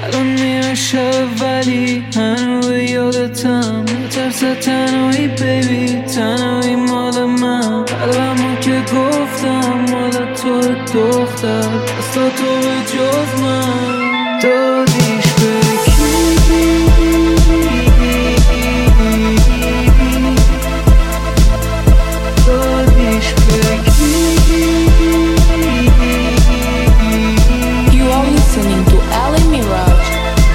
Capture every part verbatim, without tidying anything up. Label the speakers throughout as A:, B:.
A: الان میان شب ولی هنو به یادتم، نترس تنهایی بیبی، تنهایی مال من. قلبمو که گفتم مال تو دختر، دستا تو به جز من دادیش به کی؟ دادیش به کی؟
B: You are listening to Ali Mirage.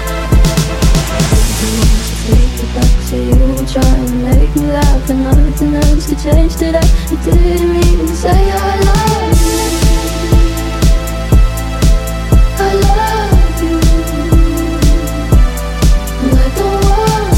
C: Say you were trying to make me laugh, and nothing else could change today. You didn't even say I love you. I love you. And I don't want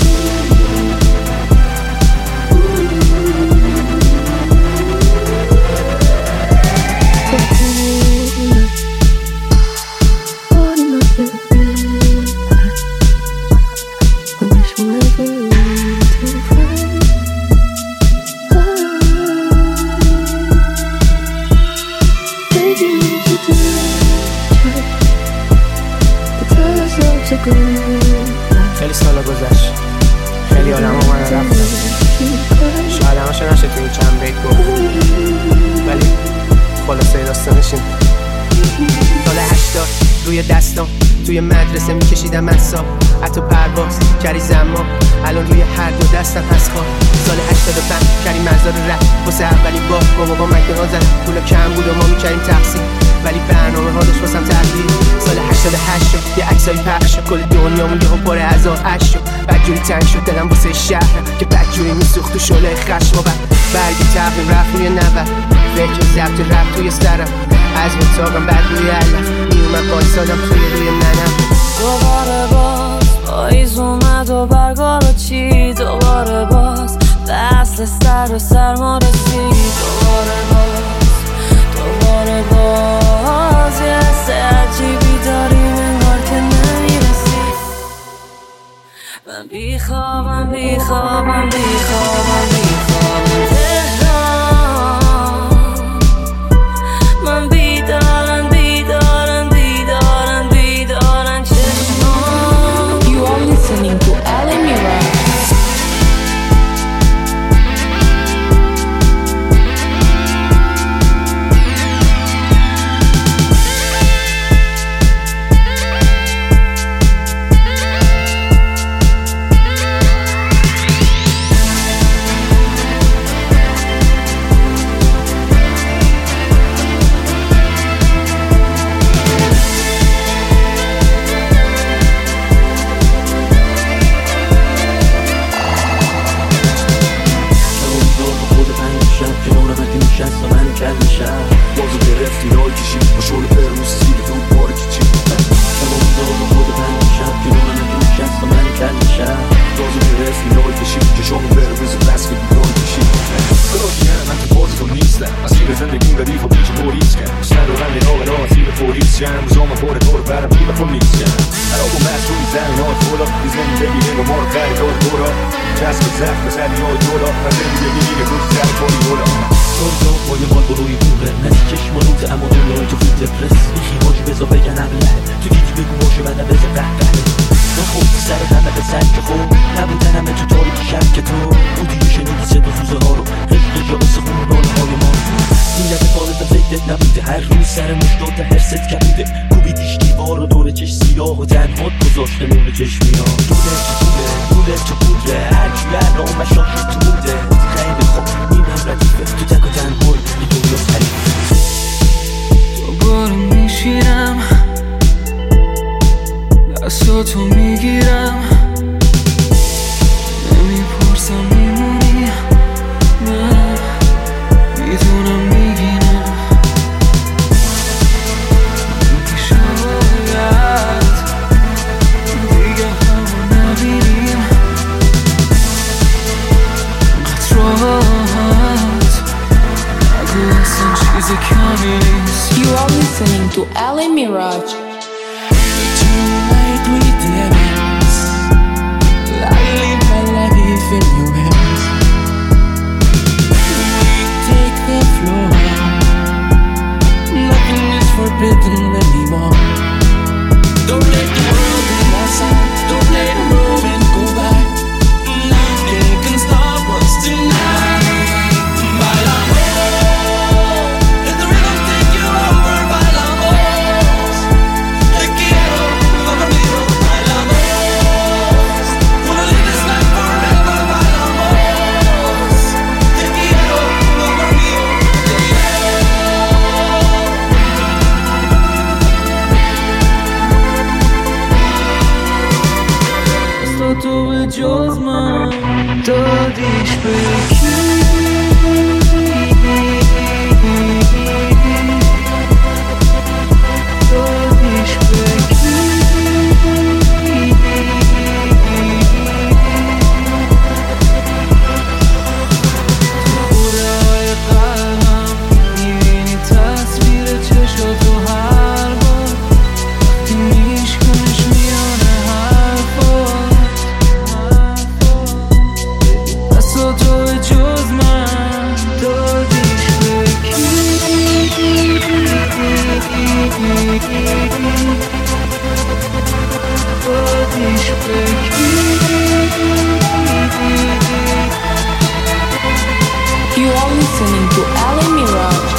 D: خیلی سالا گذشت، خیلی آدم ها من رفتن، شاید همشه نشه توی چند بیت گفت، ولی خلاصه داستانش این. سال هشتاد روی دستام توی مدرسه میکشیدم اصاب، حتی پرواز کردی زمان، الان روی هر دو دستم هست خواه. سال هشتاد و پنج کردیم مزار رفت واسه اولین بار، با بابا مکدونالد زدم، پولا کم بود و ما میکردیم تقسیم، ولی برنامه ها داشت واسم تغییر. سال هشتاد و هشت شد یه عکسایی پخش شد، کل دنیامون یهو پر هزار عشق شد، بدجوری تنگ شد دلم واسه شهرم که بدجوری میسوخت تو شعله خشم و بعد برگی تقویم رفت روی نود، فکر ضبط رفت توی سرم، از اتاقم بعد روی علم میومد بایستادم توی روی ننم.
E: دوباره باز پاییز اومد و برگا رو چی، دوباره باز فصل سر و سرما رسید، دوباره باز دوباره باز یه حس عجیبی داریم انگار که نمیرسی. من بیخوابم بیخوابم بیخوابم بیخوابم تهران، من بیدارم بیدارم بیدارم بیدارم چشمان.
B: You are listening to Ali Mirage.
A: تو میگیرم نمیپرسم میمونی، من میدونم میگینم شاید دیگه همو نبینیم قطرات نگو اصلا چیز کمی نیست.
B: You are listening to Ali Mirage.
A: With the heavens جز من دادیش به کی؟ دادیش به کی؟ تو خوره های قلبم میبینی تصویر چشاتو هر بار وقتی میشکنش میانه حرفات بسا تو جز من دادیش به کی؟ دادیش به کی؟
B: You are listening to Ali Mirage.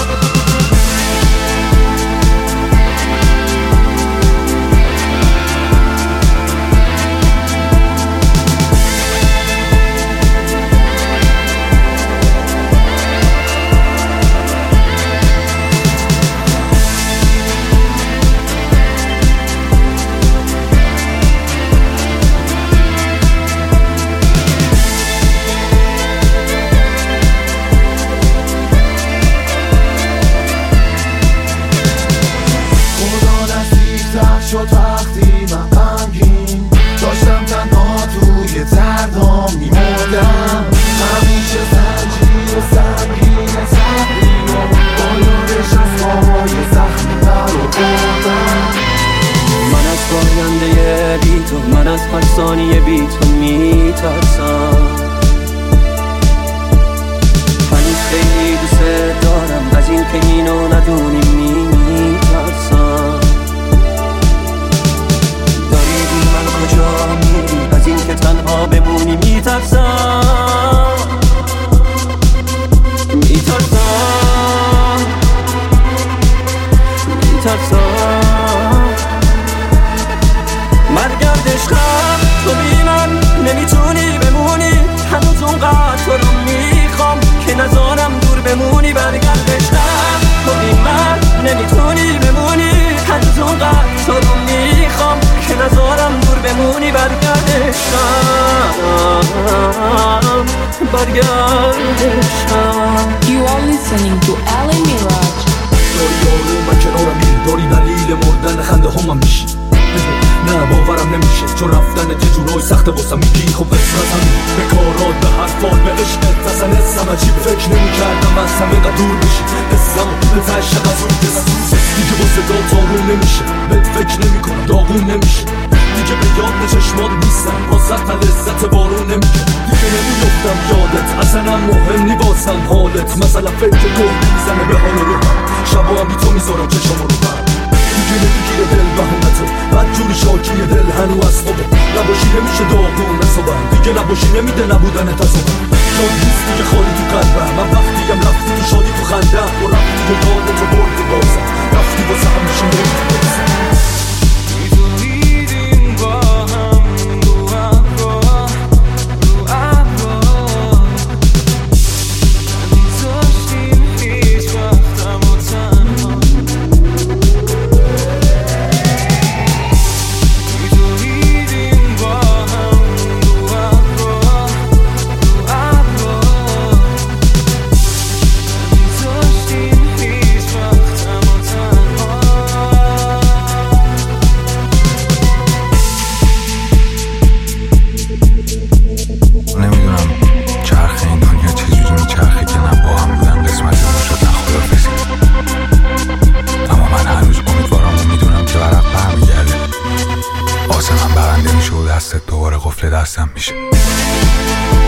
F: شد وقتی من غمگین داشتم تنها توی دردام میمردم همیشه زنجیر سنگین سنگین و بایدش از پای زخمی در رو بردم
G: من از پاینده بی تو من از هر ثانیه بی تو میترسم هنوز خیلی دوست دارم از این که اینو ندونی میترسم کجا میری از این که تنها بمونی میترسم میترسم میترسم مرگرد عشقم تو بی من نمیتونی بمونی هنوز اونقدر تو رو میخوام که نذارم دور بمونی برگرد عشقم تو بی من نمیتونی بمونی هنوز اونقدر تو رو میخوام که نذارم دور بمونی برگرد عشقم برگرد عشقم.
B: You are listening to Ali Mirage.
F: داری یارو من کنارم میری داری دلیل مردن خنده همم میشی نه باورم نمیشه چون رفتن یه جورای سخته واسم میگی خب قسمت همین به کارات به حرفات به عشقت اصلا حسم عجیبه فکر نمیکردم از همه دور بشی حسم به تشق از اون دست دیگه با صدا تارون نمیشه بهت فکر نمیکنم داغون نمیشه دیگه به یاد چشمات نیستم واسه تا لذت بارون نمیگه دیگه نمیفتم یادت اصلا مهم نی واسم حالت مثلا فکر گل میزنه به حال رو شبا هم بی تو میذارم چشم رو بر دیگه نمیگیره دل بهونتو بد جوری شاکی دل هنو از خوبه نباشی نمیشه داغون نصابم دیگه نباشی نمیده نبودن تصابم جان نیست دیگه خالی تو قلبم من وقتیم رفتی تو شادی تو خندم و رفتی و یادتو بردی بازم رفتی واسه همیشه نمیده بازم
H: دستت دوباره قفل دستم میشه.